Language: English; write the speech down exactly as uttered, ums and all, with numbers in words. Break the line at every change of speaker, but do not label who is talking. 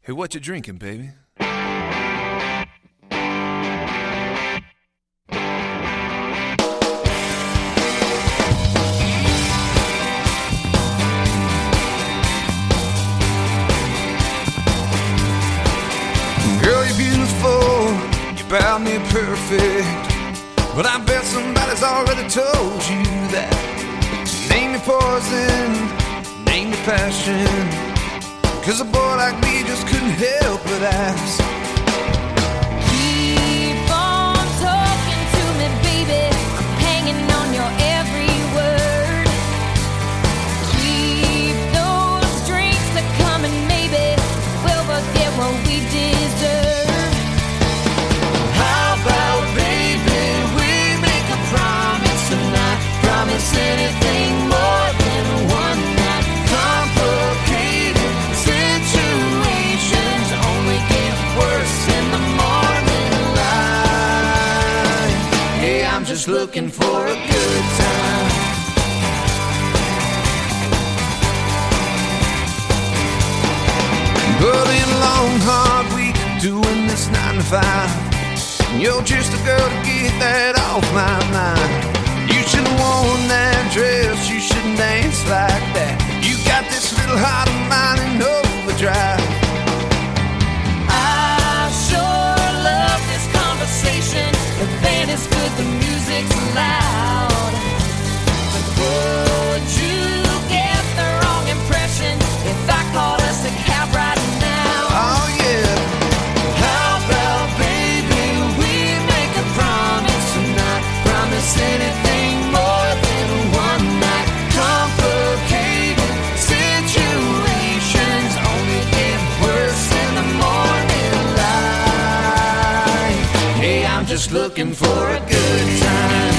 Hey, what you drinking, baby? Girl, you're beautiful, you're about me perfect, but I bet somebody's already told you that. Name your poison, name your passion, 'cause a boy like me just couldn't help but ask.
Keep on talking to me, baby, I'm hanging on your every word. Keep those drinks a coming, maybe we'll forget what we deserve.
How about, baby, we make a promise tonight? Promise anything more than one night. Complicated situations only get worse in the morning light. Hey, I'm just looking for a good time.
But in a long, hard week, doing this nine to five, you're just a girl to get that off my mind. You should've worn that dress, you shouldn't dance like that. You got this little heart of mine in overdrive.
I sure love this conversation. The band is good, the music's loud. But would you get the wrong impression if I called us a cab right now?
Oh yeah.
How about, baby, we make a promise tonight? Promise anything more than one night. Complicated situations only get worse in the morning light. Hey, I'm just looking for a good time.